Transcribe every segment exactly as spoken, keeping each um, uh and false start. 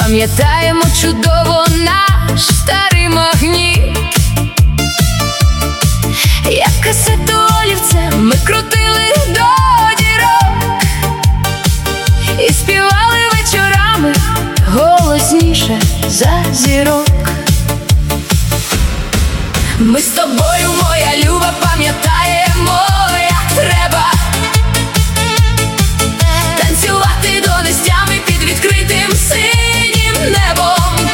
Пам'ятаємо чудово наш старий магніт, як касету олівцем ми крутили до дірок і співали вечорами голосніше за зірок. Ми з тобою, моя люба, пам'ятаємо, як треба танцювати до нестями під відкритим синім небом.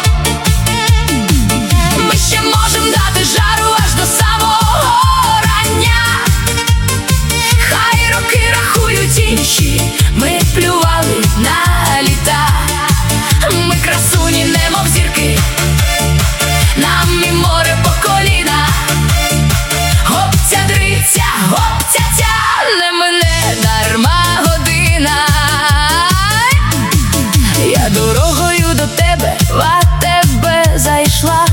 Ми ще можем дати жару аж до самого рання. Хай роки рахують інші, ми плювали на літа. Ми красуні, немов зірки, нам і море по коліна. Гоп-ця, дриця, гоп-ця-ця, не мине дарма година. Я дорогою до тебе в АТБ зайшла,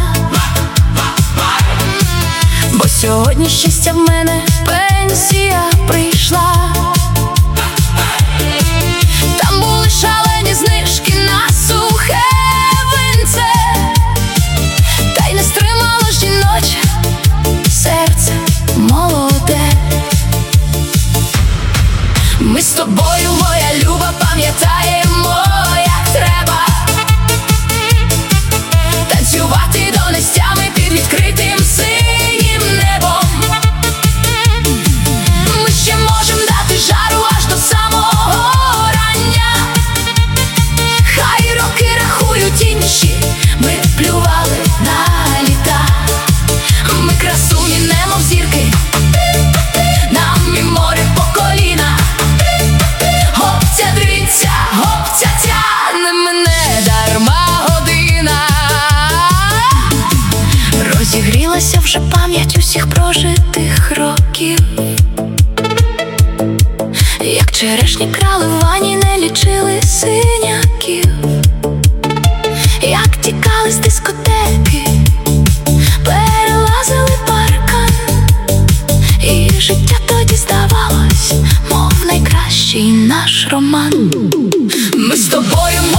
бо сьогодні щастя в мене пенсія прийшла. Там були шалені знижки на сухе винце, та й не стримало жіноче серце молоде. Ми з тобою, моя люба, пам'ятаємо, як треба танцювати до нестями під відкритим синім небом. Ми ще можем дати жару аж до самого рання. Хай роки рахують інші, ми плювали на літа. Ми красуні, немов зірки, нам і море по коліна. Гоп-ця, дриця, гоп-ця-ця, не мине дарма година. Розігрілася вже пам'ять усіх прожитих років, як черешні крали в ванні, не лічили синяків. Як тікали з дискотеки, перелазили паркан, і життя тоді здавалось, мов найкращий наш роман. Ми з тобою,